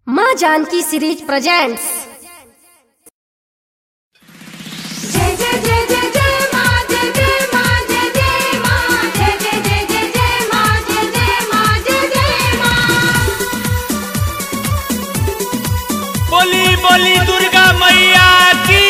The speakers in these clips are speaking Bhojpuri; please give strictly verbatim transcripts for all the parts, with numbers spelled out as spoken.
माँ जानकी सीरीज प्रेजेंट्स। जय जय जय जय जय माँ, जय जय माँ, जय जय माँ, जय जय जय जय जय माँ, जय जय माँ, जय जय माँ। बोली बोली दुर्गा मैया की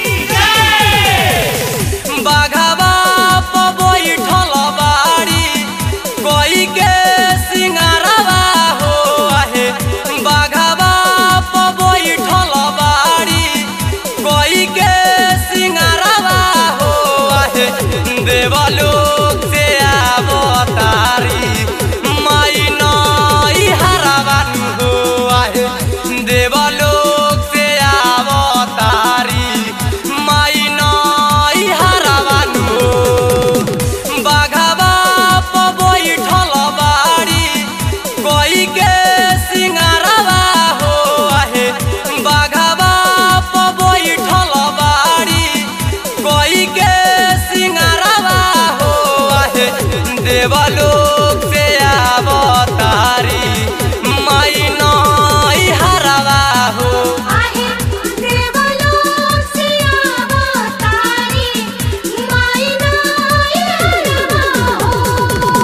बाघवा बैठल बाड़ी कोई के सिंगारवा हो आहे। बाघवा बैठल बाड़ी कोई के सिंगारवा हो आहे। देवलोक से अवतारी माई नई हरावन हो आहे। देवलोक से अवतारी माई नई हरावन हो। बाघवा बैठल बाड़ी कोई के सिंगारवा हो आहे। बाघवा बैठल बाड़ी कोई के सिंगारवा हो आहे। देवलोक से अवतारी माई नई हरावा हो। आहे देवलोक से अवतारी माई नई हरवा हो।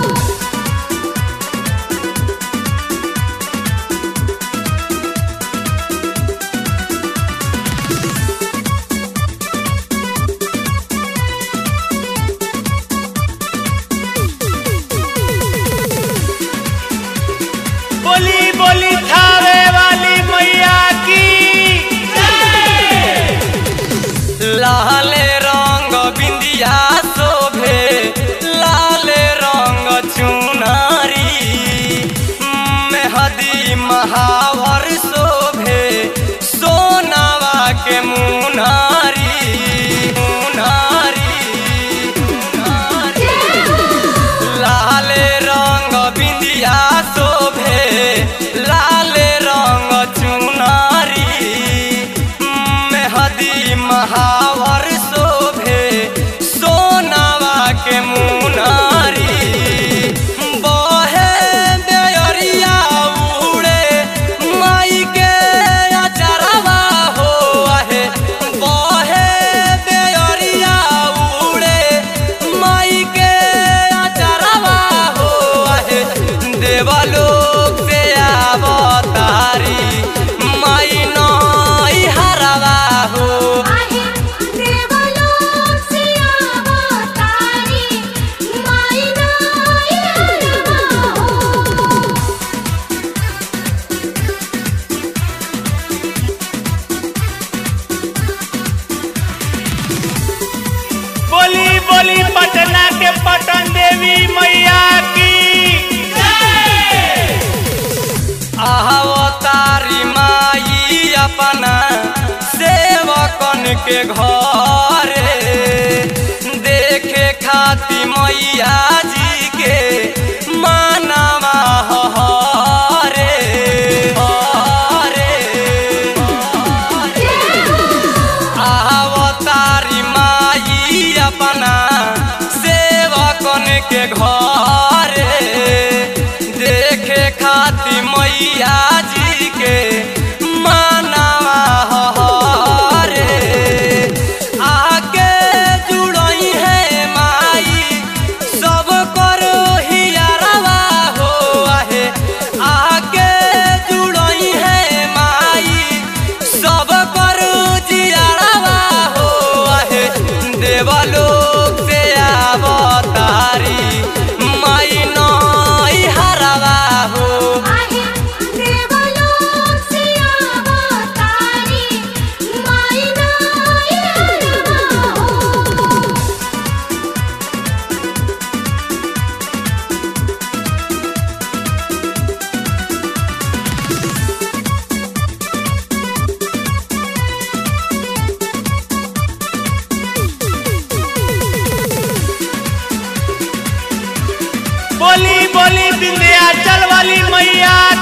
बोली बोली थावे वाली मैया की लाले रंग बिंदिया शोभे लाले रंग चुनारी। मेहदी महावर शोभे सोनावा के मुनारी। मुनारी लाले रंग बिंदिया शोभे लाले रंग चुनारी। मेहदी महावर शोभे सोनावा के मुनारी। बहे बेअरिया उड़े माई के अचरवा हो आहे। बहे बेअरिया उड़े माई के अचरवा हो आहे। देवलोक से अवतारी माई नई हरावा हो। आहे देवलोक से अवतारी माई नई हरवा हो। बोली बोली पटना के पटन देवी मैया की अवतारी माई अपना सेवकन के घरे देखे खाती मैया जी के मानवा हरे हरे। अवतारी माई अपना सेवकन के घरे देखे खाती मैया जी के मानवा हरे। आके जुड़ई है माई सब करो हियरवा हो आहे। आके जुड़ई है माई सब करो जियरवा हो आहे। देवलोक से अवतारी माई नई हरावा हो। आहे देवलोक से अवतारी माई नई हरवा हो। बोली बोली विंध्याचल वाली मैया